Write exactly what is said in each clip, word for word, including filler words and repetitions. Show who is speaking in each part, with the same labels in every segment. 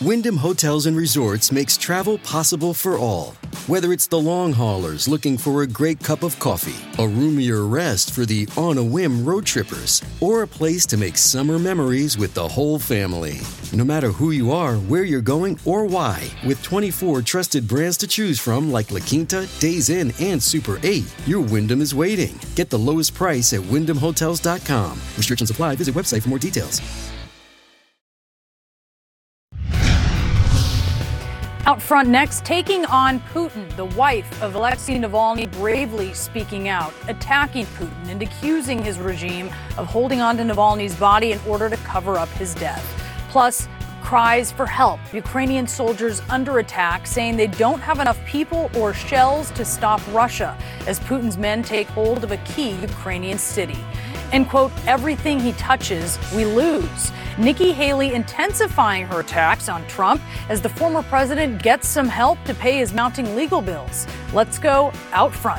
Speaker 1: Wyndham Hotels and Resorts makes travel possible for all. Whether it's the long haulers looking for a great cup of coffee, a roomier rest for the on-a-whim road trippers, or a place to make summer memories with the whole family. No matter who you are, where you're going, or why, with twenty-four trusted brands to choose from like La Quinta, Days Inn, and Super eight, your Wyndham is waiting. Get the lowest price at wyndham hotels dot com. Restrictions apply. Visit website for more details.
Speaker 2: Out front next, taking on Putin, the wife of Alexei Navalny bravely speaking out, attacking Putin and accusing his regime of holding on to Navalny's body in order to cover up his death. Plus, cries for help. Ukrainian soldiers under attack, saying they don't have enough people or shells to stop Russia as Putin's men take hold of a key Ukrainian city. And, quote, everything he touches, we lose. Nikki Haley intensifying her attacks on Trump as the former president gets some help to pay his mounting legal bills. Let's go out front.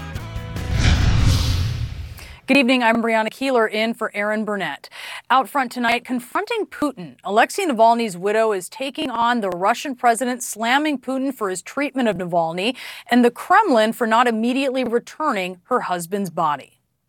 Speaker 2: Good evening, I'm Brianna Keeler in for Aaron Burnett. Out front tonight, confronting Putin. Alexei Navalny's widow is taking on the Russian president, slamming Putin for his treatment of Navalny and the Kremlin for not immediately returning her husband's body.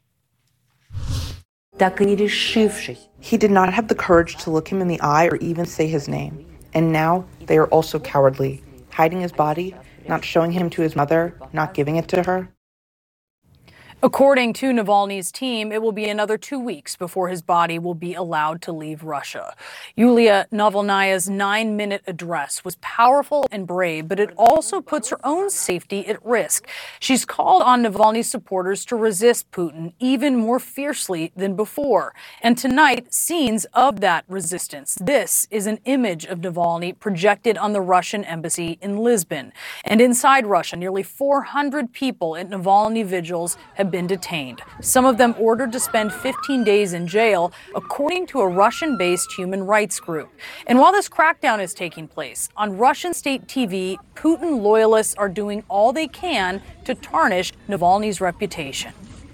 Speaker 3: He did not have the courage to look him in the eye or even say his name. And now they are also cowardly, hiding his body, not showing him to his mother, not giving it to her.
Speaker 2: According to Navalny's team, it will be another two weeks before his body will be allowed to leave Russia. Yulia Navalnaya's nine-minute address was powerful and brave, but it also puts her own safety at risk. She's called on Navalny's supporters to resist Putin even more fiercely than before. And tonight, scenes of that resistance. This is an image of Navalny projected on the Russian embassy in Lisbon. And inside Russia, nearly four hundred people at Navalny vigils have been detained, some of them ordered to spend fifteen days in jail, according to a Russian-based human rights group. And while this crackdown is taking place, on Russian state T V, Putin loyalists are doing all they can to tarnish Navalny's reputation.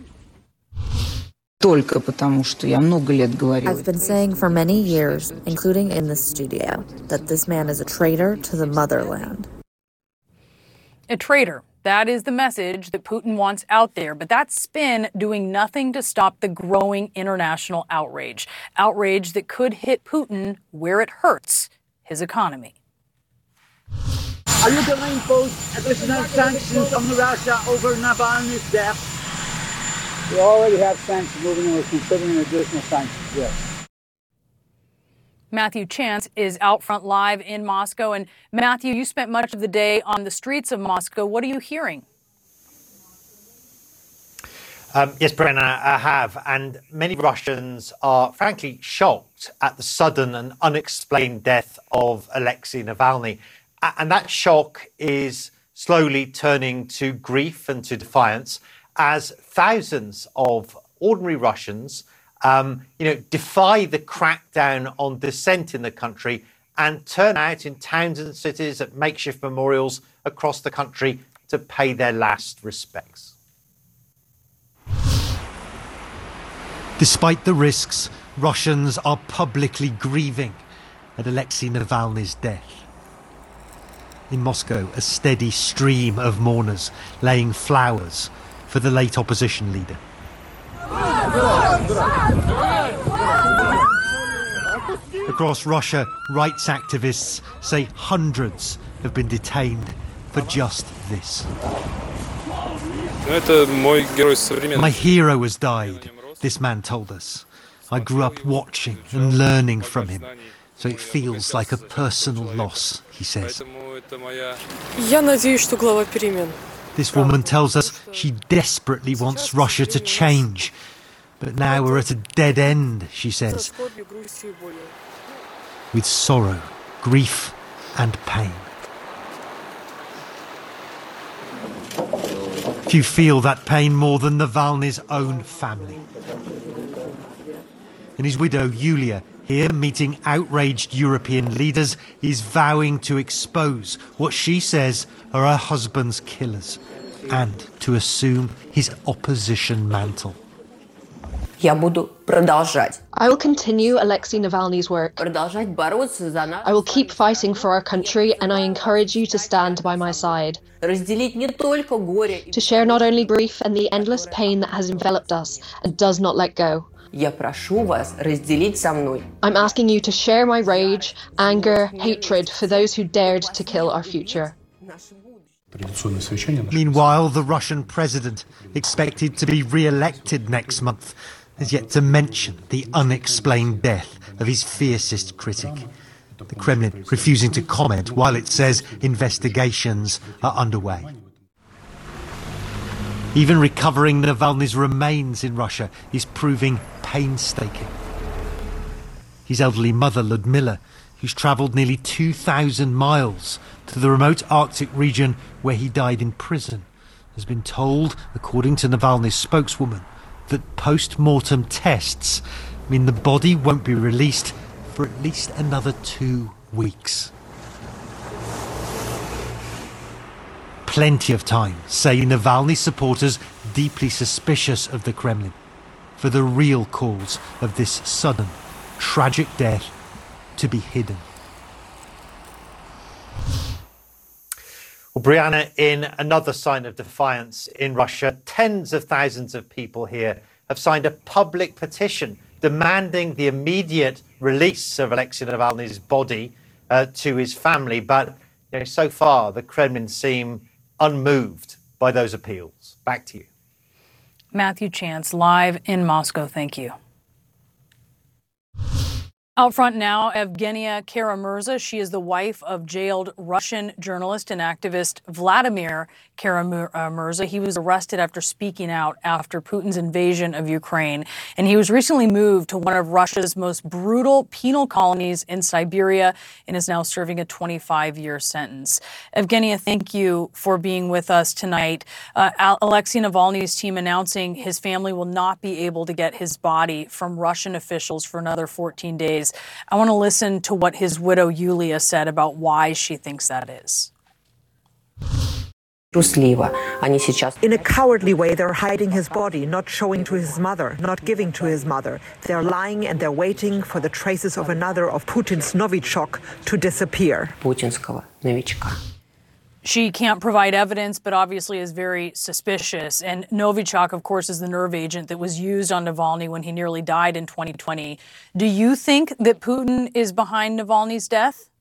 Speaker 4: I've been saying for many years, including in the studio, that this man is a traitor to the motherland.
Speaker 2: A traitor. That is the message that Putin wants out there, but that spin doing nothing to stop the growing international outrage. Outrage that could hit Putin where it hurts, his economy.
Speaker 5: Are you going to impose additional sanctions on Russia over Navalny's death?
Speaker 6: We already have sanctions moving and we're considering additional sanctions, yes.
Speaker 2: Matthew Chance is out front live in Moscow. And Matthew, you spent much of the day on the streets of Moscow. What are you hearing?
Speaker 7: Um, yes, Brenna, I have. And many Russians are frankly shocked at the sudden and unexplained death of Alexei Navalny. And that shock is slowly turning to grief and to defiance as thousands of ordinary Russians Um, you know, defy the crackdown on dissent in the country and turn out in towns and cities at makeshift memorials across the country to pay their last respects.
Speaker 8: Despite the risks, Russians are publicly grieving at Alexei Navalny's death. In Moscow, a steady stream of mourners laying flowers for the late opposition leader. Across Russia, rights activists say hundreds have been detained for just this. My hero has died, this man told us. I grew up watching and learning from him, so it feels like a personal loss, he says. This woman tells us she desperately wants Russia to change. But now we're at a dead end, she says. With sorrow, grief and pain. Few feel that pain more than Navalny's own family. And his widow, Yulia, here meeting outraged European leaders, is vowing to expose what she says are her husband's killers and to assume his opposition mantle.
Speaker 9: Я буду продолжать.
Speaker 10: I will continue Alexei Navalny's work.
Speaker 9: Продолжать бороться за нас.
Speaker 10: I will keep fighting for our country, and I encourage you to stand by my side.
Speaker 9: Разделить не только горе.
Speaker 10: To share not only grief and the endless pain that has enveloped us and does not let go.
Speaker 9: Я прошу вас разделить со мной.
Speaker 10: I'm asking you to share my rage, anger, hatred for those who dared to kill our future.
Speaker 8: Meanwhile, the Russian president, expected to be re-elected next month, has yet to mention the unexplained death of his fiercest critic. The Kremlin refusing to comment while it says investigations are underway. Even recovering Navalny's remains in Russia is proving painstaking. His elderly mother, Ludmila, who's travelled nearly two thousand miles to the remote Arctic region where he died in prison, has been told, according to Navalny's spokeswoman, that post-mortem tests mean the body won't be released for at least another two weeks. Plenty of time, say Navalny supporters deeply suspicious of the Kremlin, for the real cause of this sudden, tragic death to be hidden.
Speaker 7: Well, Brianna, in another sign of defiance in Russia, tens of thousands of people here have signed a public petition demanding the immediate release of Alexei Navalny's body uh, to his family. But you know, so far, the Kremlin seem unmoved by those appeals. Back to you.
Speaker 2: Matthew Chance, live in Moscow. Thank you. Out front now, Evgenia Kara-Murza. She is the wife of jailed Russian journalist and activist Vladimir Kara-Murza. He was arrested after speaking out after Putin's invasion of Ukraine, and he was recently moved to one of Russia's most brutal penal colonies in Siberia and is now serving a twenty-five year sentence. Evgenia, thank you for being with us tonight. Uh, Alexei Navalny's team announcing his family will not be able to get his body from Russian officials for another fourteen days. I want to listen to what his widow Yulia said about why she thinks that is.
Speaker 11: In a cowardly way, they're hiding his body, not showing to his mother, not giving to his mother. They're lying and they're waiting for the traces of another of Putin's Novichok to disappear.
Speaker 9: Путинского новичка.
Speaker 2: She can't provide evidence, but obviously is very suspicious. And Novichok, of course, is the nerve agent that was used on Navalny when he nearly died in twenty twenty. Do you think that Putin is behind Navalny's death?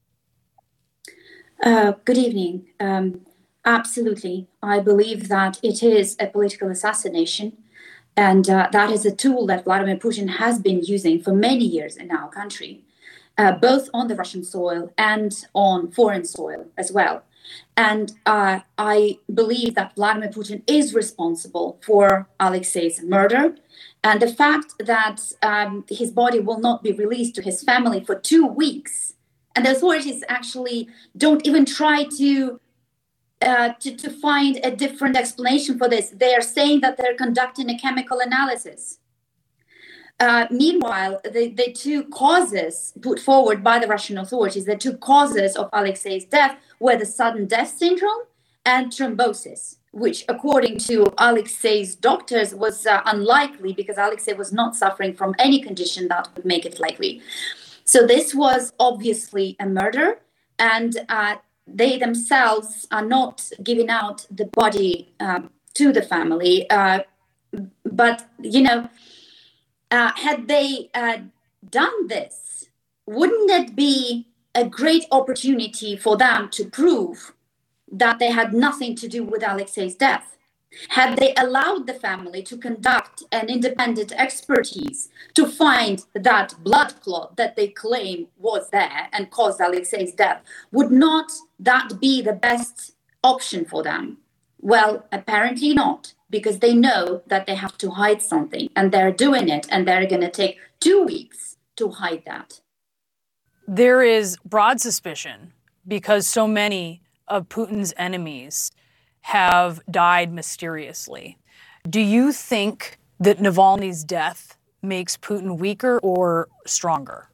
Speaker 12: Uh, good evening. Um, absolutely. I believe that it is a political assassination. And uh, that is a tool that Vladimir Putin has been using for many years in our country, uh, both on the Russian soil and on foreign soil as well. And uh, I believe that Vladimir Putin is responsible for Alexei's murder. And the fact that um, his body will not be released to his family for two weeks, and the authorities actually don't even try to, uh, to, to find a different explanation for this. They are saying that they're conducting a chemical analysis. Uh, meanwhile, the, the two causes put forward by the Russian authorities, the two causes of Alexei's death were the sudden death syndrome and thrombosis, which, according to Alexei's doctors, was uh, unlikely because Alexei was not suffering from any condition that would make it likely. So this was obviously a murder, and uh, they themselves are not giving out the body uh, to the family. Uh, but, you know, Uh, had they uh, done this, wouldn't it be a great opportunity for them to prove that they had nothing to do with Alexei's death? Had they allowed the family to conduct an independent expertise to find that blood clot that they claim was there and caused Alexei's death, would not that be the best option for them? Well, apparently not, because they know that they have to hide something, and they're doing it, and they're going to take two weeks to hide that.
Speaker 2: There is broad suspicion, because so many of Putin's enemies have died mysteriously. Do you think that Navalny's death makes Putin weaker or stronger?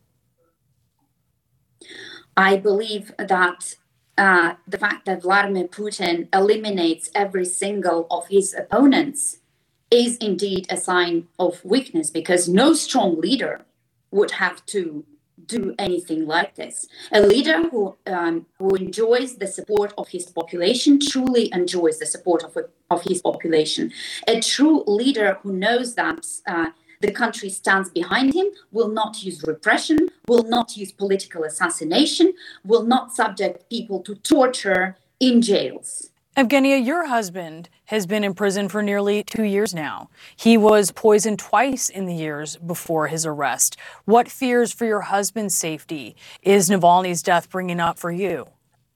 Speaker 12: I believe that Uh, the fact that Vladimir Putin eliminates every single of his opponents is indeed a sign of weakness, because no strong leader would have to do anything like this. A leader who um, who enjoys the support of his population truly enjoys the support of, of his population. A true leader who knows that uh, the country stands behind him will not use repression, will not use political assassination, will not subject people to torture in jails.
Speaker 2: Evgenia, your husband has been in prison for nearly two years now. He was poisoned twice in the years before his arrest. What fears for your husband's safety is Navalny's death bringing up for you?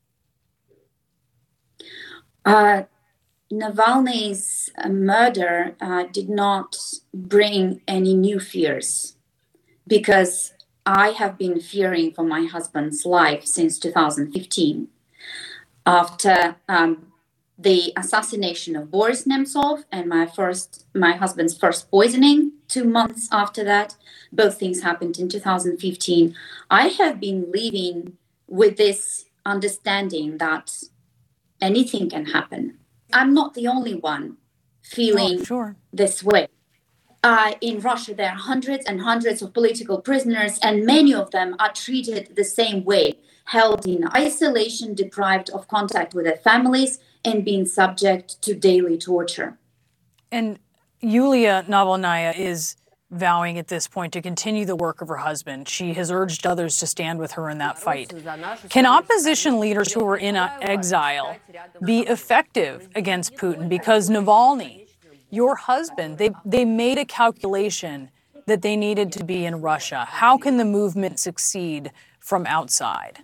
Speaker 12: Uh, Navalny's murder uh, did not bring any new fears, because I have been fearing for my husband's life since two thousand fifteen. After um, the assassination of Boris Nemtsov and my first, my husband's first poisoning, two months after that, both things happened in two thousand fifteen. I have been living with this understanding that anything can happen. I'm not the only one feeling
Speaker 2: oh, sure.
Speaker 12: this way. Uh, in Russia, there are hundreds and hundreds of political prisoners, and many of them are treated the same way, held in isolation, deprived of contact with their families, and being subject to daily torture.
Speaker 2: And Yulia Navalnaya is vowing at this point to continue the work of her husband. She has urged others to stand with her in that fight. Can opposition leaders who are in exile be effective against Putin? Because Navalny, your husband, they, they made a calculation that they needed to be in Russia. How can the movement succeed from outside?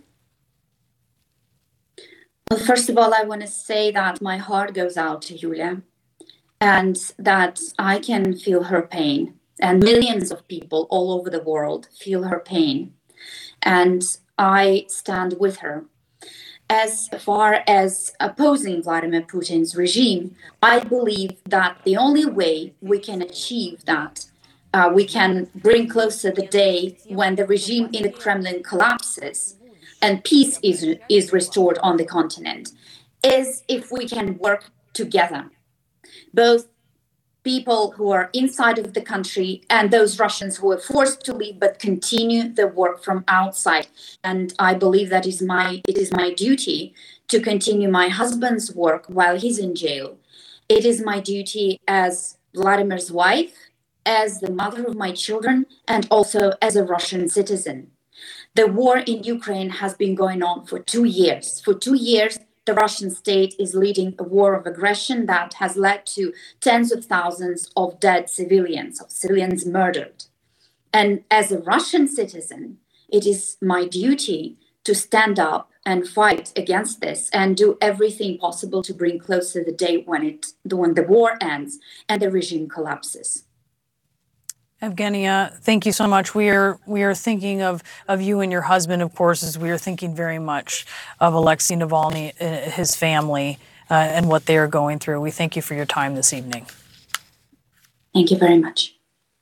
Speaker 12: Well, first of all, I want to say that my heart goes out to Yulia, and that I can feel her pain. And millions of people all over the world feel her pain. And I stand with her. As far as opposing Vladimir Putin's regime, I believe that the only way we can achieve that, uh, we can bring closer the day when the regime in the Kremlin collapses and peace is, is restored on the continent, is if we can work together. Both people who are inside of the country and those Russians who are forced to leave but continue the work from outside. And I believe that is my it is my duty to continue my husband's work while he's in jail. It is my duty as Vladimir's wife, as the mother of my children, and also as a Russian citizen. The war in Ukraine has been going on for two years. For two years, the Russian state is leading a war of aggression that has led to tens of thousands of dead civilians, of civilians murdered. And as a Russian citizen, it is my duty to stand up and fight against this and do everything possible to bring closer the day when it when the war ends and the regime collapses.
Speaker 2: Evgenia, thank you so much. We are we are thinking of, of you and your husband, of course, as we are thinking very much of Alexei Navalny, uh, his family, uh, and what they are going through. We thank you for your time this evening.
Speaker 12: Thank you very much.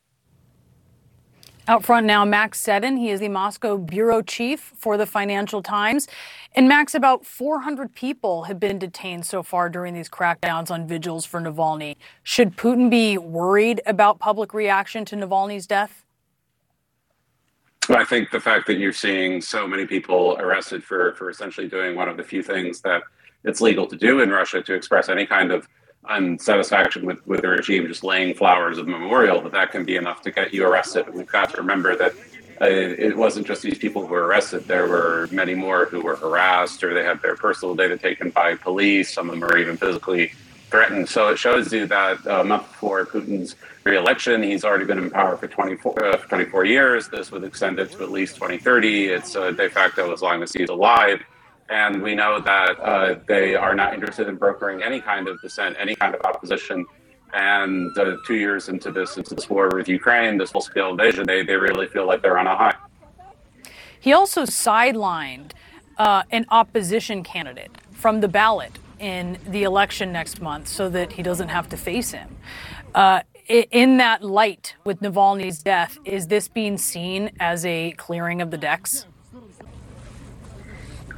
Speaker 2: Out front now, Max Seddon. He is the Moscow bureau chief for the Financial Times. And Max, about four hundred people have been detained so far during these crackdowns on vigils for Navalny. Should Putin be worried about public reaction to Navalny's death?
Speaker 13: Well, I think the fact that you're seeing so many people arrested for, for essentially doing one of the few things that it's legal to do in Russia, to express any kind of unsatisfaction with, with the regime, just laying flowers of memorial, that that can be enough to get you arrested. And we've got to remember that uh, it wasn't just these people who were arrested. There were many more who were harassed, or they had their personal data taken by police. Some of them are even physically threatened. So it shows you that a month before Putin's re-election, he's already been in power for twenty-four, uh, twenty-four years. This would extend it to at least twenty thirty. It's uh, de facto as long as he's alive. And we know that uh, they are not interested in brokering any kind of dissent, any kind of opposition. And uh, two years into this, into this war with Ukraine, this full-scale invasion, they, they really feel like they're on a high.
Speaker 2: He also sidelined uh, an opposition candidate from the ballot in the election next month so that he doesn't have to face him. Uh, in that light, with Navalny's death, is this being seen as a clearing of the decks?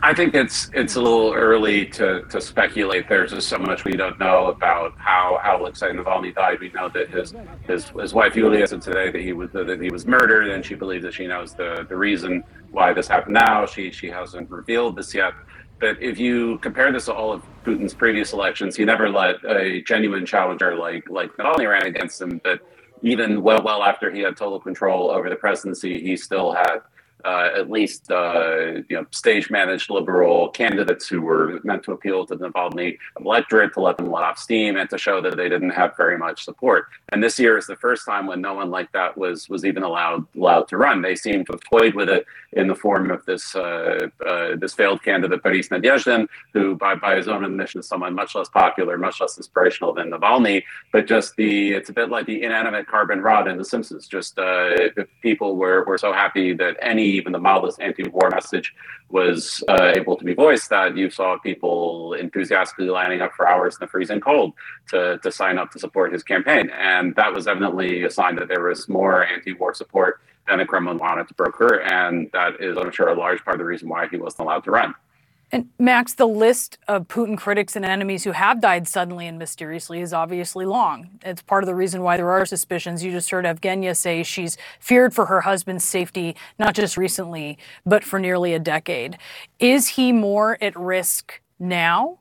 Speaker 13: I think it's it's a little early to, to speculate. There's just so much we don't know about how, how Alexei Navalny died. We know that his his his wife Yulia said today that he was that he was murdered, and she believes that she knows the, the reason why this happened now. She she hasn't revealed this yet. But if you compare this to all of Putin's previous elections, he never let a genuine challenger like like Navalny ran against him. But even well well after he had total control over the presidency, he still had Uh, at least uh, you know, stage-managed liberal candidates who were meant to appeal to the Navalny electorate, to let them let off steam, and to show that they didn't have very much support. And this year is the first time when no one like that was was even allowed allowed to run. They seem to have toyed with it in the form of this uh, uh, this failed candidate, Boris Nadezhdin, who, by by his own admission, is someone much less popular, much less inspirational than Navalny. But just the it's a bit like the inanimate carbon rod in The Simpsons. Just uh, people were were so happy that any even the mildest anti-war message was uh, able to be voiced, that you saw people enthusiastically lining up for hours in the freezing cold to, to sign up to support his campaign. And that was evidently a sign that there was more anti-war support than the Kremlin wanted to broker. And that is, I'm sure, a large part of the reason why he wasn't allowed to run.
Speaker 2: And Max, the list of Putin critics and enemies who have died suddenly and mysteriously is obviously long. It's part of the reason why there are suspicions. You just heard Evgenia say she's feared for her husband's safety, not just recently, but for nearly a decade. Is he more at risk now?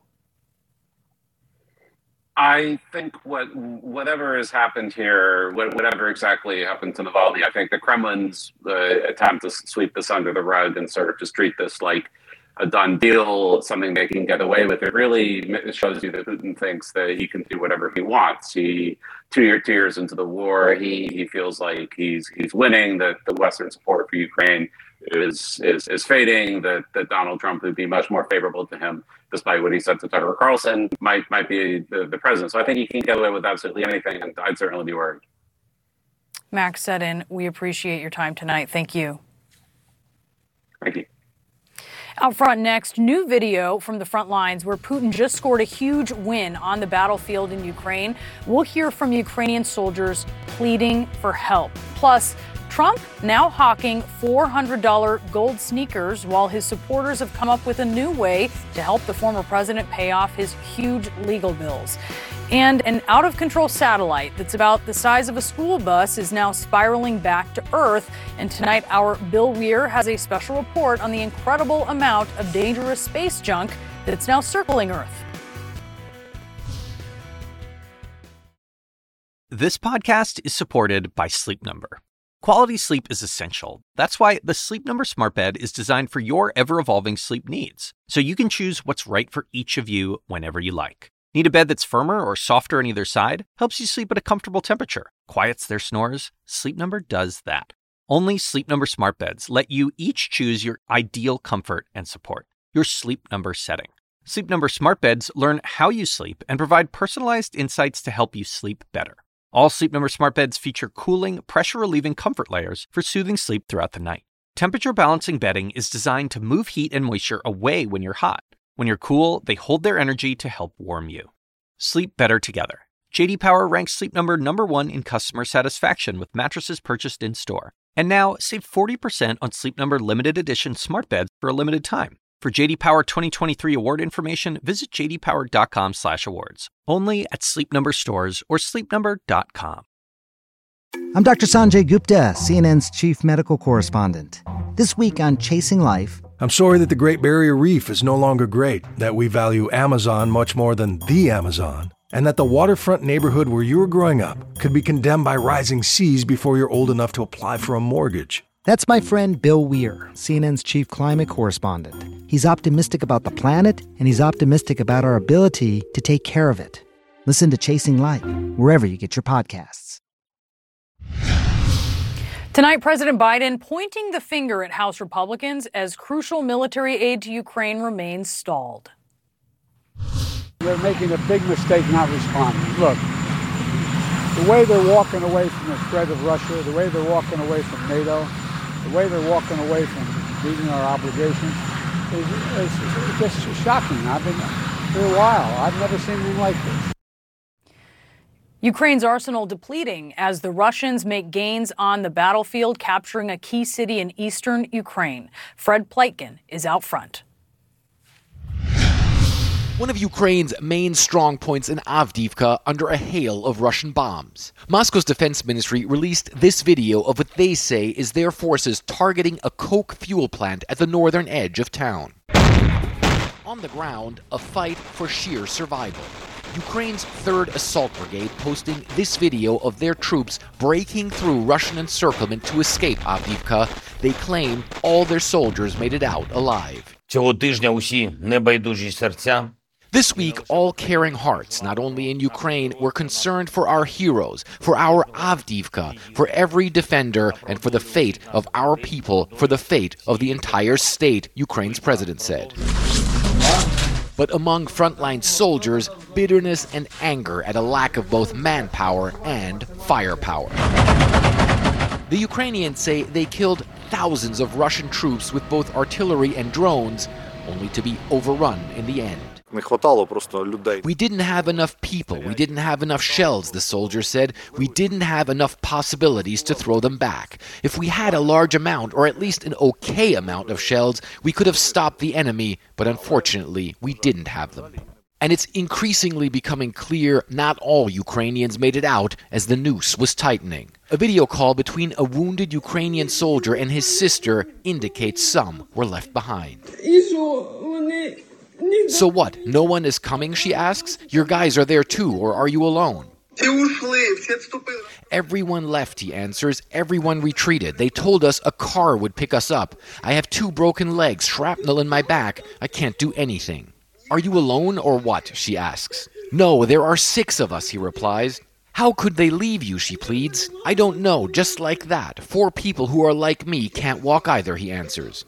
Speaker 13: I think what whatever has happened here, whatever exactly happened to Navalny, I think the Kremlin's uh, attempt to sweep this under the rug and sort of just treat this like a done deal, something they can get away with. It really shows you that Putin thinks that he can do whatever he wants. He, two, year, two years into the war, he, he feels like he's he's winning, that the Western support for Ukraine is is, is fading, that, that Donald Trump would be much more favorable to him, despite what he said to Tucker Carlson, might might be the, the president. So I think he can get away with absolutely anything, and I'd certainly be worried.
Speaker 2: Max Seddon, we appreciate your time tonight. Thank you.
Speaker 13: Thank you.
Speaker 2: Out front next, new video from the front lines where Putin just scored a huge win on the battlefield in Ukraine. We'll hear from Ukrainian soldiers pleading for help. Plus, Trump now hawking four hundred dollars gold sneakers, while his supporters have come up with a new way to help the former president pay off his huge legal bills. And an out-of-control satellite that's about the size of a school bus is now spiraling back to Earth. And tonight, our Bill Weir has a special report on the incredible amount of dangerous space junk that's now circling Earth.
Speaker 14: This podcast is supported by Sleep Number. Quality sleep is essential. That's why the Sleep Number Smart Bed is designed for your ever-evolving sleep needs, so you can choose what's right for each of you whenever you like. Need a bed that's firmer or softer on either side? Helps you sleep at a comfortable temperature. Quiets their snores? Sleep Number does that. Only Sleep Number Smart Beds let you each choose your ideal comfort and support, your Sleep Number setting. Sleep Number Smart Beds learn how you sleep and provide personalized insights to help you sleep better. All Sleep Number Smart Beds feature cooling, pressure-relieving comfort layers for soothing sleep throughout the night. Temperature-balancing bedding is designed to move heat and moisture away when you're hot. When you're cool, they hold their energy to help warm you. Sleep better together. J D Power ranks Sleep Number number one in customer satisfaction with mattresses purchased in-store. And now, save forty percent on Sleep Number limited edition smart beds for a limited time. For J D Power twenty twenty-three award information, visit j d power dot com slash awards. Only at Sleep Number stores or sleep number dot com.
Speaker 15: I'm Doctor Sanjay Gupta, C N N's chief medical correspondent. This week on Chasing Life...
Speaker 16: I'm sorry that the Great Barrier Reef is no longer great, that we value Amazon much more than the Amazon, and that the waterfront neighborhood where you were growing up could be condemned by rising seas before you're old enough to apply for a mortgage.
Speaker 15: That's my friend Bill Weir, C N N's chief climate correspondent. He's optimistic about the planet, and he's optimistic about our ability to take care of it. Listen to Chasing Life, wherever you get your podcasts.
Speaker 2: Tonight, President Biden pointing the finger at House Republicans as crucial military aid to Ukraine remains stalled.
Speaker 6: They're making a big mistake not responding. Look, the way they're walking away from the threat of Russia, the way they're walking away from NATO, the way they're walking away from meeting our obligations is, is, is just shocking. I've been for a while. I've never seen anything like this.
Speaker 2: Ukraine's arsenal depleting as the Russians make gains on the battlefield, capturing a key city in eastern Ukraine. Fred Pleitgen is out front.
Speaker 17: one of Ukraine's main strong points in Avdiivka under a hail of Russian bombs. Moscow's defense ministry released this video of what they say is their forces targeting a coke fuel plant at the northern edge of town. On the ground, a fight for sheer survival. Ukraine's third Assault Brigade posting this video of their troops breaking through Russian encirclement to escape Avdiivka. They claim all their soldiers made it out alive.
Speaker 18: Цього тижня усі небайдужі серця.
Speaker 17: This week, all caring hearts, not only in Ukraine, were concerned for our heroes, for our Avdiivka, for every defender, and for the fate of our people, for the fate of the entire state, Ukraine's president said. But among frontline soldiers, bitterness and anger at a lack of both manpower and firepower. The Ukrainians say they killed thousands of Russian troops with both artillery and drones, only to be overrun in the end. We didn't have enough people, we didn't have enough shells, the soldier said. We didn't have enough possibilities to throw them back. If we had a large amount, or at least an okay amount of shells, we could have stopped the enemy, but unfortunately, we didn't have them. And it's increasingly becoming clear not all Ukrainians made it out as the noose was tightening. A video call between a wounded Ukrainian soldier and his sister indicates some were left behind. So what, no one is coming, she asks? Your guys are there too, or are you alone? Everyone left, he answers. Everyone retreated. They told us a car would pick us up. I have two broken legs, shrapnel in my back. I can't do anything. Are you alone or what, she asks. No, there are six of us, he replies. How could they leave you, she pleads. I don't know, just like that. Four people who are like me can't walk either, he answers.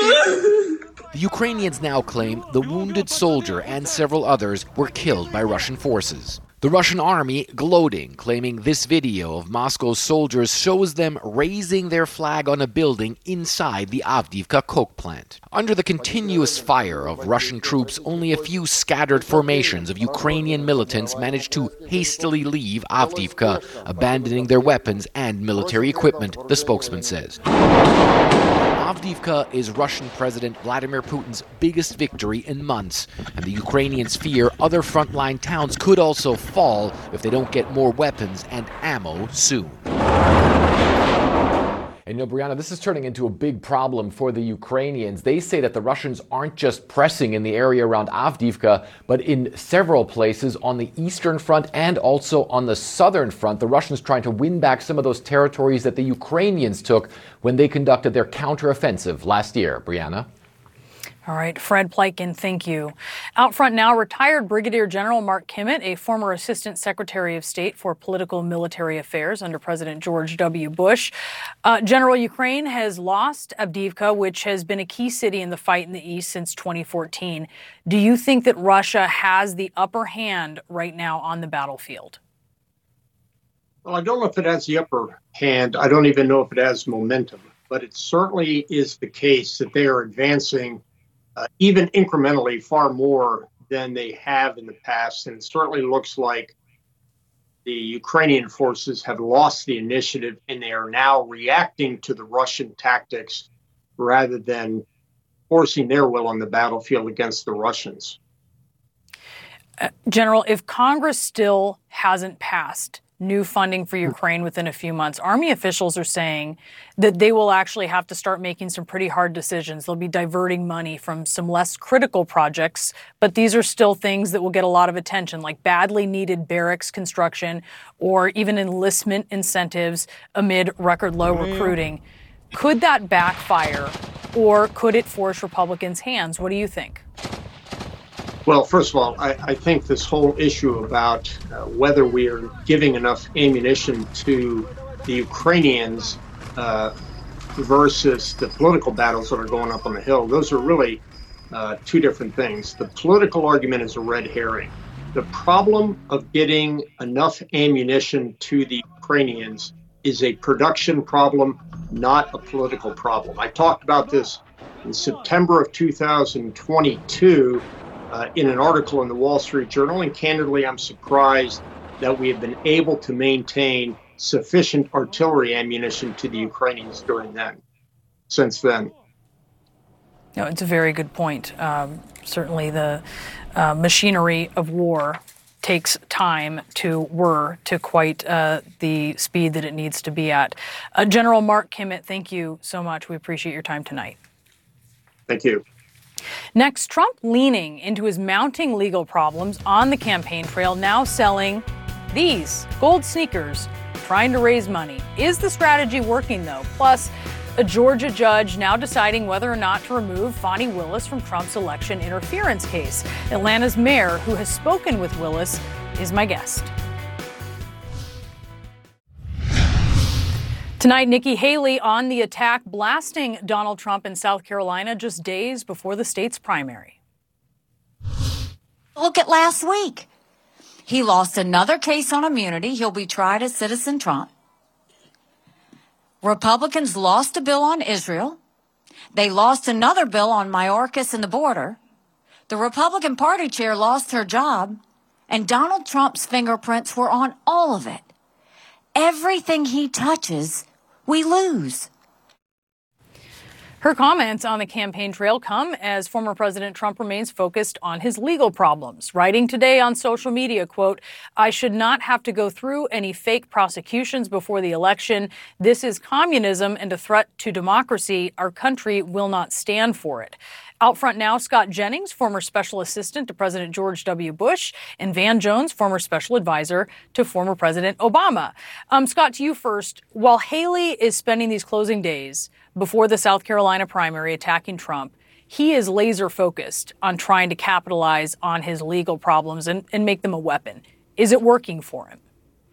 Speaker 17: The Ukrainians now claim the wounded soldier and several others were killed by Russian forces. The Russian army gloating, claiming this video of Moscow's soldiers shows them raising their flag on a building inside the Avdiivka coke plant. Under the continuous fire of Russian troops, only a few scattered formations of Ukrainian militants managed to hastily leave Avdiivka, abandoning their weapons and military equipment, the spokesman says. Avdiivka is Russian President Vladimir Putin's biggest victory in months, and the Ukrainians fear other frontline towns could also fall if they don't get more weapons and ammo soon.
Speaker 19: And you know, Brianna, this is turning into a big problem for the Ukrainians. They say that the Russians aren't just pressing in the area around Avdiivka, but in several places on the eastern front and also on the southern front. The Russians trying to win back some of those territories that the Ukrainians took when they conducted their counteroffensive last year. Brianna?
Speaker 2: All right, Fred Pleitgen, thank you. Out front now, retired Brigadier General Mark Kimmitt, a former Assistant Secretary of State for Political and Military Affairs under President George W. Bush. Uh, General, Ukraine has lost Avdiivka, which has been a key city in the fight in the east since twenty fourteen. Do you think that Russia has the upper hand right now on the battlefield?
Speaker 20: Well, I don't know if it has the upper hand. I don't even know if it has momentum, but it certainly is the case that they are advancing Uh, even incrementally far more than they have in the past. And it certainly looks like the Ukrainian forces have lost the initiative and they are now reacting to the Russian tactics rather than forcing their will on the battlefield against the Russians.
Speaker 2: Uh, General, if Congress still hasn't passed new funding for Ukraine within a few months, Army officials are saying that they will actually have to start making some pretty hard decisions. They'll be diverting money from some less critical projects, but these are still things that will get a lot of attention, like badly needed barracks construction or even enlistment incentives amid record low recruiting. Could that backfire, or could it force Republicans' hands? What do you think?
Speaker 20: Well, first of all, I, I think this whole issue about uh, whether we are giving enough ammunition to the Ukrainians uh, versus the political battles that are going up on the Hill, those are really uh, two different things. The political argument is a red herring. The problem of getting enough ammunition to the Ukrainians is a production problem, not a political problem. I talked about this in September of two thousand twenty-two. Uh, in an article in the Wall Street Journal, and candidly, I'm surprised that we have been able to maintain sufficient artillery ammunition to the Ukrainians during then, since then.
Speaker 2: No, it's a very good point. Um, certainly the uh, machinery of war takes time to whir to quite uh, the speed that it needs to be at. Uh, General Mark Kimmitt, thank you so much. We appreciate your time tonight.
Speaker 20: Thank you.
Speaker 2: Next, Trump leaning into his mounting legal problems on the campaign trail, now selling these gold sneakers, trying to raise money. Is the strategy working, though? Plus, a Georgia judge now deciding whether or not to remove Fani Willis from Trump's election interference case. Atlanta's mayor, who has spoken with Willis, is my guest. Tonight, Nikki Haley on the attack, blasting Donald Trump in South Carolina just days before the state's primary.
Speaker 21: Look at last week. He lost another case on immunity. He'll be tried as Citizen Trump. Republicans lost a bill on Israel. They lost another bill on Mayorkas and the border. The Republican Party chair lost her job, and Donald Trump's fingerprints were on all of it. Everything he touches, we lose.
Speaker 2: Her comments on the campaign trail come as former President Trump remains focused on his legal problems, writing today on social media, quote, "I should not have to go through any fake prosecutions before the election. This is communism and a threat to democracy. Our country will not stand for it." Out front now, Scott Jennings, former special assistant to President George W. Bush, and Van Jones, former special advisor to former President Obama. Um, Scott, to you first. While Haley is spending these closing days before the South Carolina primary attacking Trump, he is laser focused on trying to capitalize on his legal problems and, and make them a weapon. Is it working for him?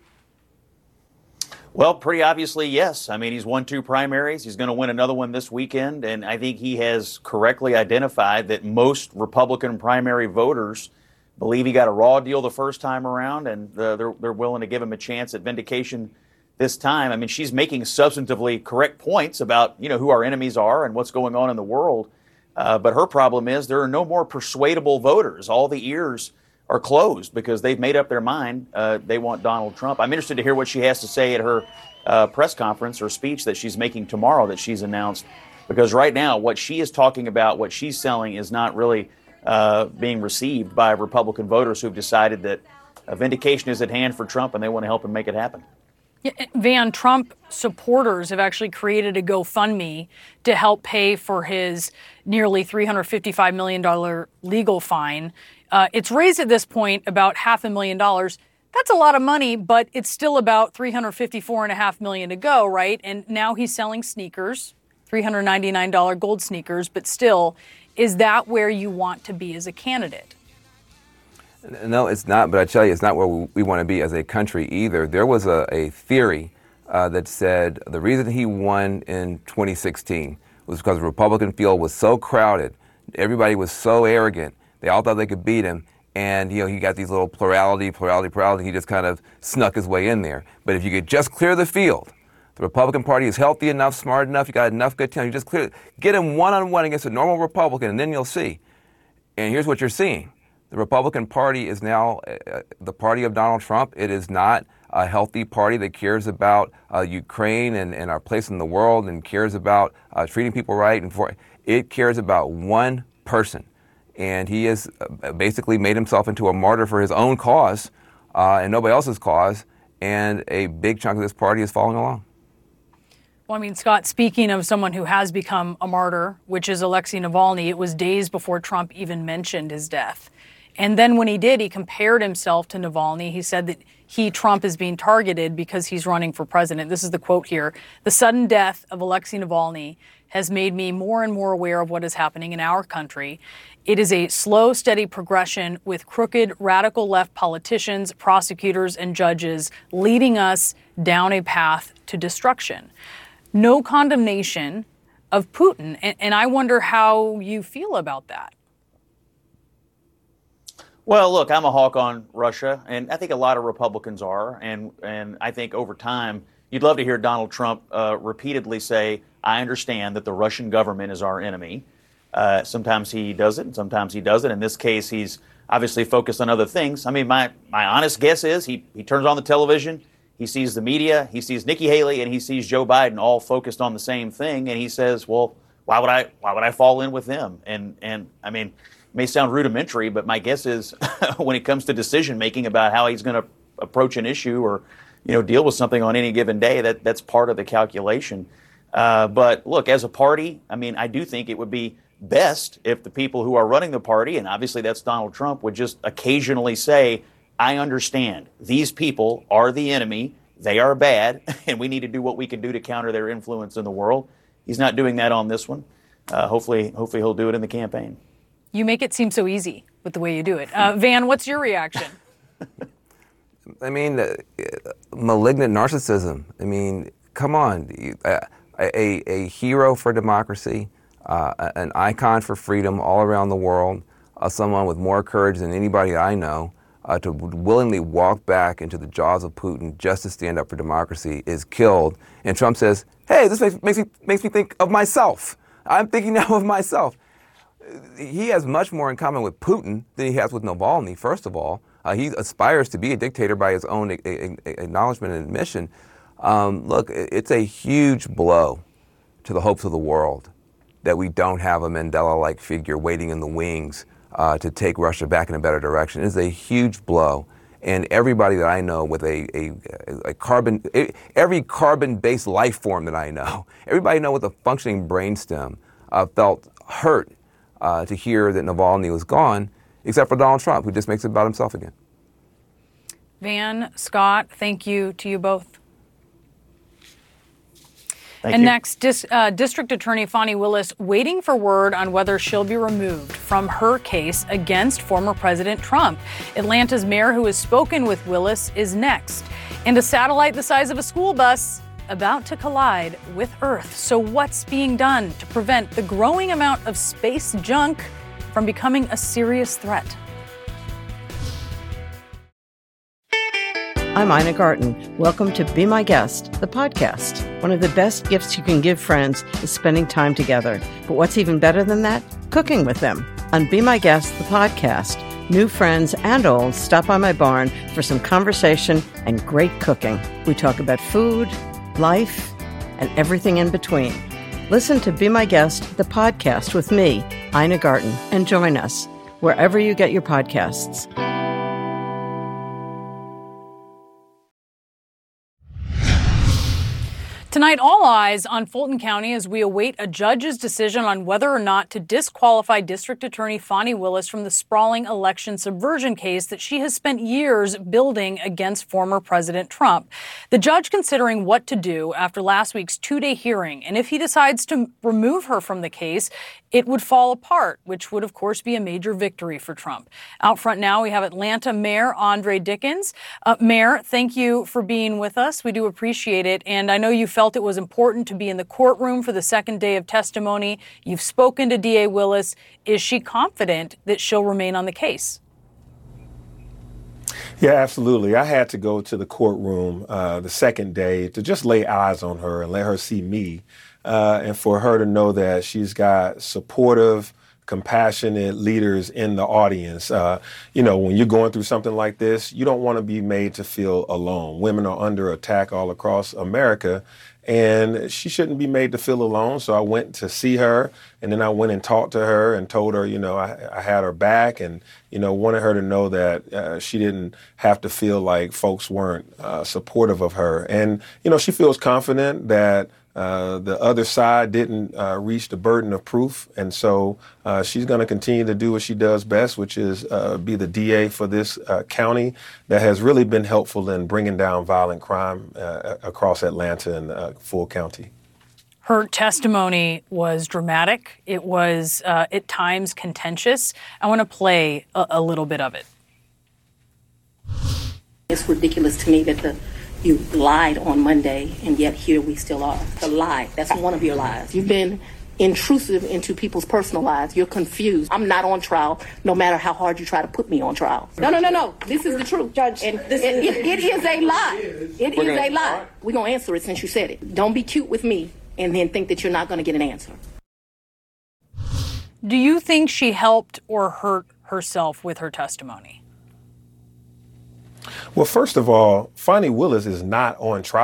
Speaker 22: Well, pretty obviously, yes. I mean, he's won two primaries. He's going to win another one this weekend. And I think he has correctly identified that most Republican primary voters believe he got a raw deal the first time around, and uh, they're, they're willing to give him a chance at vindication this time. I mean, she's making substantively correct points about, you know, who our enemies are and what's going on in the world. Uh, but her problem is there are no more persuadable voters. All the ears are closed because they've made up their mind. Uh, they want Donald Trump. I'm interested to hear what she has to say at her uh, press conference or speech that she's making tomorrow that she's announced. Because right now, what she is talking about, what she's selling is not really uh, being received by Republican voters who've decided that a vindication is at hand for Trump and they want to help him make it happen.
Speaker 2: Yeah, Van, Trump supporters have actually created a GoFundMe to help pay for his nearly three hundred fifty-five million dollars legal fine. Uh, it's raised at this point about half a million dollars. That's a lot of money, but it's still about three hundred fifty-four and a half million to go, right? And now he's selling sneakers, three hundred ninety-nine dollars gold sneakers, but still, is that where you want to be as a candidate?
Speaker 23: No, it's not, but I tell you, it's not where we, we want to be as a country either. There was a, a theory uh, that said the reason he won in twenty sixteen was because the Republican field was so crowded, everybody was so arrogant, they all thought they could beat him, and you know he got these little plurality, plurality, plurality, he just kind of snuck his way in there. But if you could just clear the field, the Republican Party is healthy enough, smart enough, you got enough good talent, you just clear it, get him one-on-one against a normal Republican, and then you'll see. And here's what you're seeing. The Republican Party is now uh, the party of Donald Trump. It is not a healthy party that cares about uh, Ukraine and, and our place in the world and cares about uh, treating people right. And for, it cares about one person. And he has basically made himself into a martyr for his own cause uh, and nobody else's cause. And a big chunk of this party is following along.
Speaker 2: Well, I mean, Scott, speaking of someone who has become a martyr, which is Alexei Navalny, it was days before Trump even mentioned his death. And then when he did, he compared himself to Navalny. He said that he, Trump, is being targeted because he's running for president. This is the quote here. "The sudden death of Alexei Navalny has made me more and more aware of what is happening in our country. It is a slow, steady progression with crooked, radical left politicians, prosecutors, and judges leading us down a path to destruction." No condemnation of Putin. And, and I wonder how you feel about that.
Speaker 22: Well, look, I'm a hawk on Russia, and I think a lot of Republicans are. And, and I think over time, you'd love to hear Donald Trump uh, repeatedly say, I understand that the Russian government is our enemy. Uh, sometimes he does it, and sometimes he doesn't. In this case, he's obviously focused on other things. I mean, my, my honest guess is he, he turns on the television, he sees the media, he sees Nikki Haley, and he sees Joe Biden all focused on the same thing, and he says, well, why would I why would I fall in with them? And and I mean, it may sound rudimentary, but my guess is when it comes to decision making about how he's going to approach an issue or, you know, deal with something on any given day, that that's part of the calculation. Uh, but look, as a party, I mean, I do think it would be best if the people who are running the party, and obviously that's Donald Trump, would just occasionally say, I understand these people are the enemy, they are bad, and we need to do what we can do to counter their influence in the world. He's not doing that on this one. Uh, hopefully, hopefully he'll do it in the campaign.
Speaker 2: You make it seem so easy with the way you do it. Uh, Van, what's your reaction?
Speaker 23: I mean, uh, malignant narcissism. I mean, come on. Uh, a, a hero for democracy, uh, an icon for freedom all around the world, uh, someone with more courage than anybody I know, uh, to willingly walk back into the jaws of Putin just to stand up for democracy is killed. And Trump says, hey, this makes, makes, me, makes me think of myself. I'm thinking now of myself. He has much more in common with Putin than he has with Navalny, first of all. Uh, he aspires to be a dictator by his own a- a- a- acknowledgement and admission. Um, look, it's a huge blow to the hopes of the world that we don't have a Mandela-like figure waiting in the wings uh, to take Russia back in a better direction. It is a huge blow. And everybody that I know with a, a, a carbon, every carbon-based life form that I know, everybody I know with a functioning brainstem uh, felt hurt uh, to hear that Navalny was gone, except for Donald Trump, who just makes it about himself again.
Speaker 2: Van, Scott, thank you to you both.
Speaker 22: Thank
Speaker 2: and
Speaker 22: you.
Speaker 2: next, Dis, uh, District Attorney Fani Willis waiting for word on whether she'll be removed from her case against former President Trump. Atlanta's mayor, who has spoken with Willis, is next. And a satellite the size of a school bus about to collide with Earth. So what's being done to prevent the growing amount of space junk from becoming a serious threat?
Speaker 1: I'm Ina Garten. Welcome to Be My Guest, the podcast. One of the best gifts you can give friends is spending time together. But what's even better than that? Cooking with them. On Be My Guest, the podcast, new friends and old stop by my barn for some conversation and great cooking. We talk about food, life, and everything in between. Listen to Be My Guest, the podcast with me, Ina Garten, and join us wherever you get your podcasts.
Speaker 2: Tonight, all eyes on Fulton County as we await a judge's decision on whether or not to disqualify District Attorney Fani Willis from the sprawling election subversion case that she has spent years building against former President Trump. The judge considering what to do after last week's two-day hearing, and if he decides to remove her from the case, it would fall apart, which would, of course, be a major victory for Trump. Out front now, we have Atlanta Mayor Andre Dickens. Uh, Mayor, thank you for being with us. We do appreciate it. And I know you felt it was important to be in the courtroom for the second day of testimony. You've spoken to D A Willis. Is she confident that she'll remain on the case?
Speaker 3: Yeah, absolutely. I had to go to the courtroom uh, the second day to just lay eyes on her and let her see me. Uh, and for her to know that she's got supportive, compassionate leaders in the audience. Uh, you know, when you're going through something like this, you don't want to be made to feel alone. Women are under attack all across America, and she shouldn't be made to feel alone. So I went to see her, and then I went and talked to her and told her, you know, I, I had her back, and, you know, wanted her to know that uh, she didn't have to feel like folks weren't uh, supportive of her. And, you know, she feels confident that Uh, the other side didn't uh, reach the burden of proof, and so uh, she's going to continue to do what she does best, which is uh, be the D A for this uh, county that has really been helpful in bringing down violent crime uh, across Atlanta and uh, full county.
Speaker 2: Her testimony was dramatic. It was uh, at times contentious. I want to play a, a little bit of it.
Speaker 4: It's ridiculous to me that the you lied on Monday, and yet here we still are. The lie, that's one of your lies. You've been intrusive into people's personal lives. You're confused. I'm not on trial, no matter how hard you try to put me on trial. No, no, no, no. This is the truth. Judge, and this it, is, it, it is a lie. It is a lie. We're going to answer it since you said it. Don't be cute with me and then think that you're not going to get an answer.
Speaker 2: Do you think she helped or hurt herself with her testimony?
Speaker 3: Well, first of all, Fani Willis is not on trial.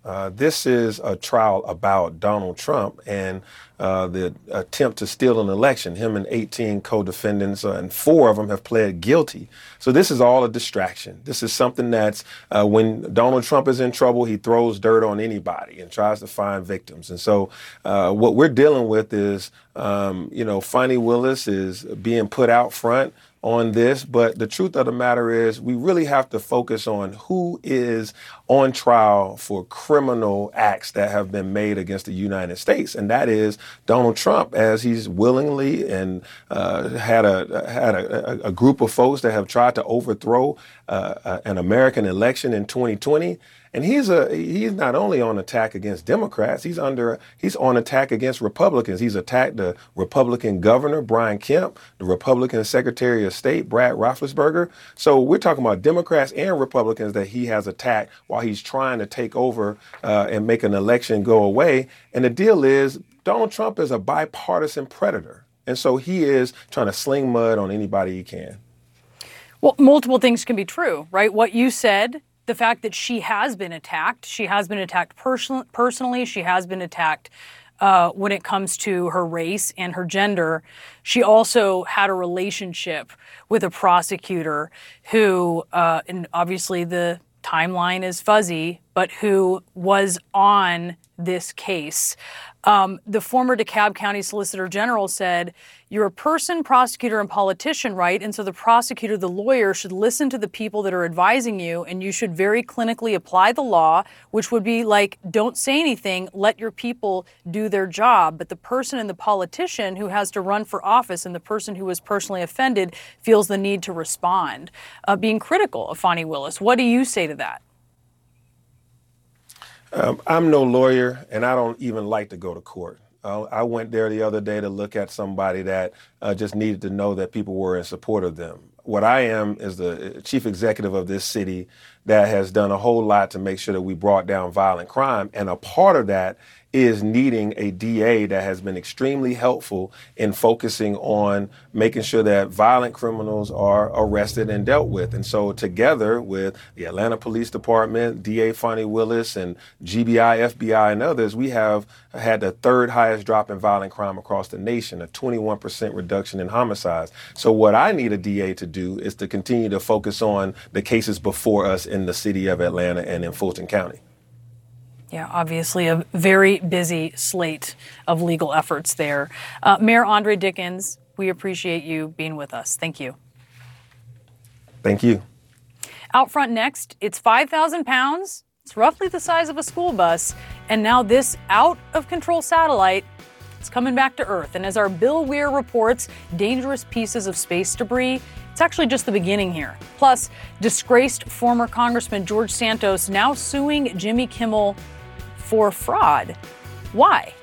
Speaker 3: Uh, this is a trial about Donald Trump and uh, the attempt to steal an election. Him and eighteen co-defendants, uh, and four of them have pled guilty. So this is all a distraction. This is something that's uh, when Donald Trump is in trouble, he throws dirt on anybody and tries to find victims. And so uh, what we're dealing with is, um, you know, Fani Willis is being put out front on this, but the truth of the matter is we really have to focus on who is on trial for criminal acts that have been made against the United States, and that is Donald Trump, as he's willingly and uh, had a had a, a group of folks that have tried to overthrow uh, an American election in twenty twenty. And he's a he's not only on attack against Democrats, he's under he's on attack against Republicans. He's attacked the Republican governor, Brian Kemp, the Republican Secretary of State, Brad Raffensperger. So we're talking about Democrats and Republicans that he has attacked while he's trying to take over uh, and make an election go away. And the deal is Donald Trump is a bipartisan predator. And so he is trying to sling mud on anybody he can.
Speaker 2: Well, multiple things can be true, right? What you said, the fact that she has been attacked, she has been attacked person- personally, she has been attacked uh, when it comes to her race and her gender. She also had a relationship with a prosecutor who, uh, and obviously the timeline is fuzzy, but who was on this case. Um, the former DeKalb County Solicitor General said, you're a person, prosecutor, and politician, right? And so the prosecutor, the lawyer, should listen to the people that are advising you, and you should very clinically apply the law, which would be like, don't say anything, let your people do their job. But the person and the politician who has to run for office and the person who was personally offended feels the need to respond, uh, being critical of Fani Willis. What do you say to that?
Speaker 3: Um, I'm no lawyer, and I don't even like to go to court. Uh, I went there the other day to look at somebody that uh, just needed to know that people were in support of them. What I am is the chief executive of this city that has done a whole lot to make sure that we brought down violent crime, and a part of that is needing a D A that has been extremely helpful in focusing on making sure that violent criminals are arrested and dealt with. And so together with the Atlanta Police Department, D A Fani Willis, and G B I, F B I, and others, we have had the third highest drop in violent crime across the nation, a twenty-one percent reduction in homicides. So what I need a D A to do is to continue to focus on the cases before us in the city of Atlanta and in Fulton County.
Speaker 2: Yeah, obviously a very busy slate of legal efforts there. Uh, Mayor Andre Dickens, we appreciate you being with us. Thank you.
Speaker 3: Thank you.
Speaker 2: Out front next, it's five thousand pounds. It's roughly the size of a school bus. And now this out-of-control satellite, it's coming back to Earth. And as our Bill Weir reports, dangerous pieces of space debris, it's actually just the beginning here. Plus, disgraced former Congressman George Santos now suing Jimmy Kimmel for fraud. Why?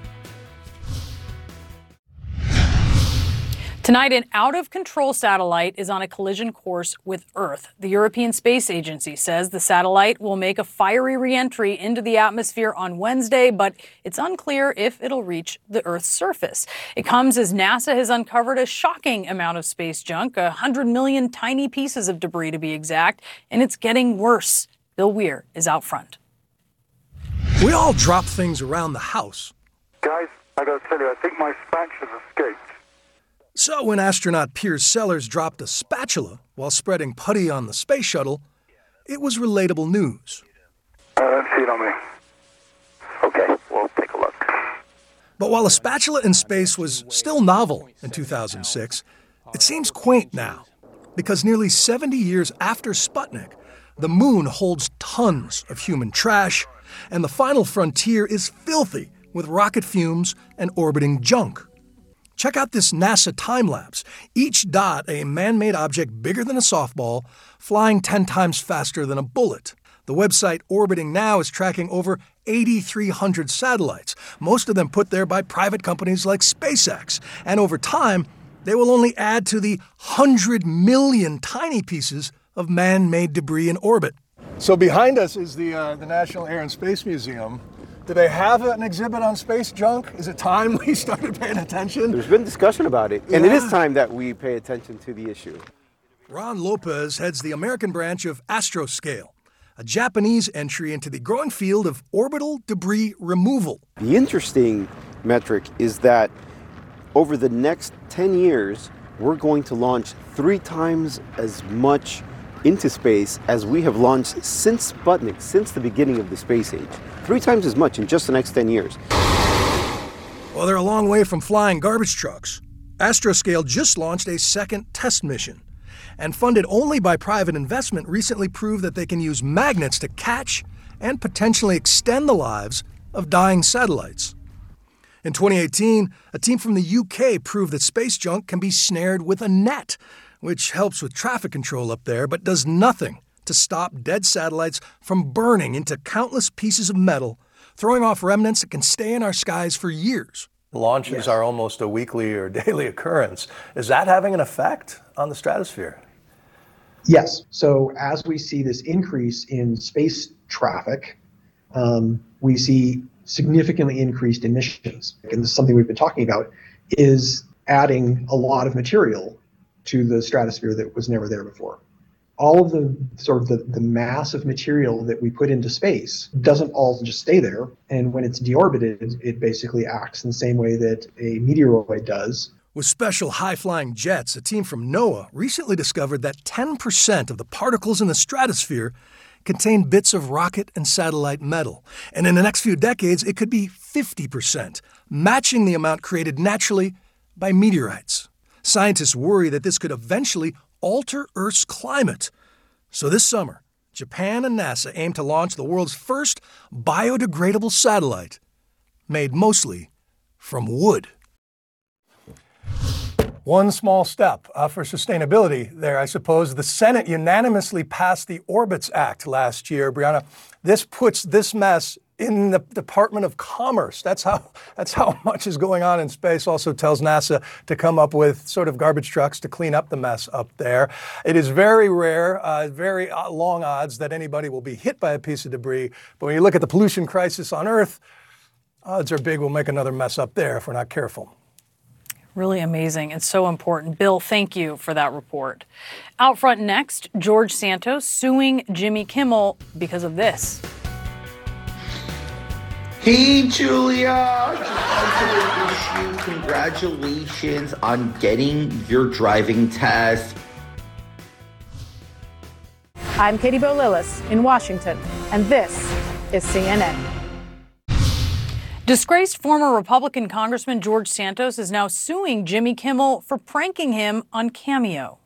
Speaker 2: Tonight, an out-of-control satellite is on a collision course with Earth. The European Space Agency says the satellite will make a fiery re-entry into the atmosphere on Wednesday, but it's unclear if it'll reach the Earth's surface. It comes as NASA has uncovered a shocking amount of space junk, one hundred million tiny pieces of debris to be exact, and it's getting worse. Bill Weir is out front.
Speaker 16: We all drop things around the house.
Speaker 5: Guys, I gotta tell you, I think my spatula's escaped.
Speaker 16: So when astronaut Piers Sellers dropped a spatula while spreading putty on the space shuttle, it was relatable news.
Speaker 5: I don't see it on me. Okay, we'll take a look.
Speaker 16: But while a spatula in space was still novel in two thousand six, it seems quaint now, because nearly seventy years after Sputnik, the moon holds tons of human trash, and the final frontier is filthy with rocket fumes and orbiting junk. Check out this NASA time-lapse. Each dot a man-made object bigger than a softball, flying ten times faster than a bullet. The website Orbiting Now is tracking over eighty-three hundred satellites, most of them put there by private companies like SpaceX. And over time, they will only add to the one hundred million tiny pieces of man-made debris in orbit.
Speaker 6: So behind us is the uh, the National Air and Space Museum. Do they have an exhibit on space junk? Is it time we started paying attention?
Speaker 8: There's been discussion about it, and yeah. It is time that we pay attention to the issue.
Speaker 16: Ron Lopez heads the American branch of Astroscale, a Japanese entry into the growing field of orbital debris removal.
Speaker 8: The interesting metric is that over the next ten years, we're going to launch three times as much into space as we have launched since Sputnik, since the beginning of the space age. Three times as much in just the next ten years.
Speaker 16: Well, they're a long way from flying garbage trucks. Astroscale just launched a second test mission, and funded only by private investment, recently proved that they can use magnets to catch and potentially extend the lives of dying satellites. In twenty eighteen, a team from the U K proved that space junk can be snared with a net, which helps with traffic control up there, but does nothing to stop dead satellites from burning into countless pieces of metal, throwing off remnants that can stay in our skies for years.
Speaker 7: Launches yes. are almost a weekly or daily occurrence. Is that having an effect on the stratosphere?
Speaker 10: Yes. So as we see this increase in space traffic, um, we see significantly increased emissions. And this is something we've been talking about, is adding a lot of material to the stratosphere that was never there before. All of the sort of the, the mass of material that we put into space doesn't all just stay there. And when it's deorbited, it basically acts in the same way that a meteoroid does.
Speaker 16: With special high-flying jets, a team from NOAA recently discovered that ten percent of the particles in the stratosphere contain bits of rocket and satellite metal. And in the next few decades, it could be fifty percent, matching the amount created naturally by meteorites. Scientists worry that this could eventually alter Earth's climate. So this summer, Japan and NASA aim to launch the world's first biodegradable satellite, made mostly from wood.
Speaker 7: One small step uh, for sustainability there, I suppose. The Senate unanimously passed the Orbits Act last year. Brianna, this puts this mess in the Department of Commerce. That's how that's how much is going on in space. Also tells NASA to come up with sort of garbage trucks to clean up the mess up there. It is very rare, uh, very long odds that anybody will be hit by a piece of debris. But when you look at the pollution crisis on Earth, odds are big we'll make another mess up there if we're not careful.
Speaker 2: Really amazing and so important. Bill, thank you for that report. Out front next, George Santos suing Jimmy Kimmel because of this.
Speaker 11: Hey, Julia! Just wanted to wish you congratulations on getting your driving test.
Speaker 24: I'm Katie Bo-Lillis in Washington, and this is C N N.
Speaker 2: Disgraced former Republican Congressman George Santos is now suing Jimmy Kimmel for pranking him on Cameo.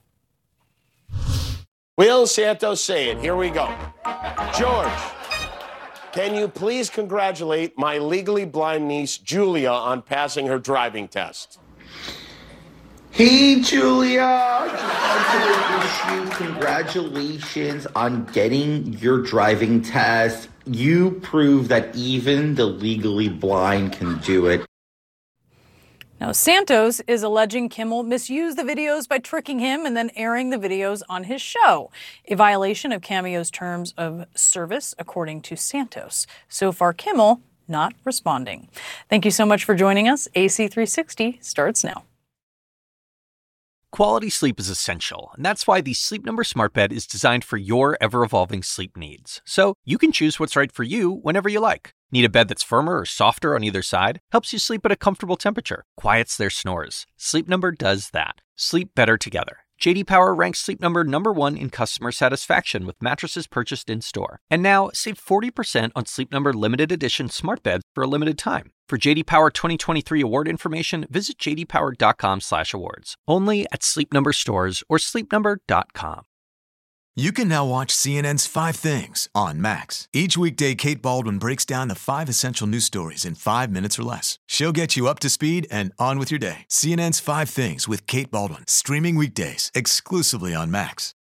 Speaker 25: Will Santos say it? Here we go. George, can you please congratulate my legally blind niece, Julia, on passing her driving test?
Speaker 11: Hey, Julia! Just wanted to wish you congratulations on getting your driving test. You prove that even the legally blind can do it.
Speaker 2: Now, Santos is alleging Kimmel misused the videos by tricking him and then airing the videos on his show, a violation of Cameo's terms of service, according to Santos. So far, Kimmel not responding. Thank you so much for joining us. A C three sixty starts now.
Speaker 14: Quality sleep is essential, and that's why the Sleep Number Smart Bed is designed for your ever-evolving sleep needs. So you can choose what's right for you whenever you like. Need a bed that's firmer or softer on either side? Helps you sleep at a comfortable temperature. Quiets their snores. Sleep Number does that. Sleep better together. J D Power ranks Sleep Number number one in customer satisfaction with mattresses purchased in-store. And now, save forty percent on Sleep Number limited edition smart beds for a limited time. For J D Power twenty twenty-three award information, visit j d power dot com slash awards. Only at Sleep Number stores or sleep number dot com.
Speaker 26: You can now watch C N N's Five Things on Max. Each weekday, Kate Baldwin breaks down the five essential news stories in five minutes or less. She'll get you up to speed and on with your day. C N N's Five Things with Kate Baldwin, streaming weekdays exclusively on Max.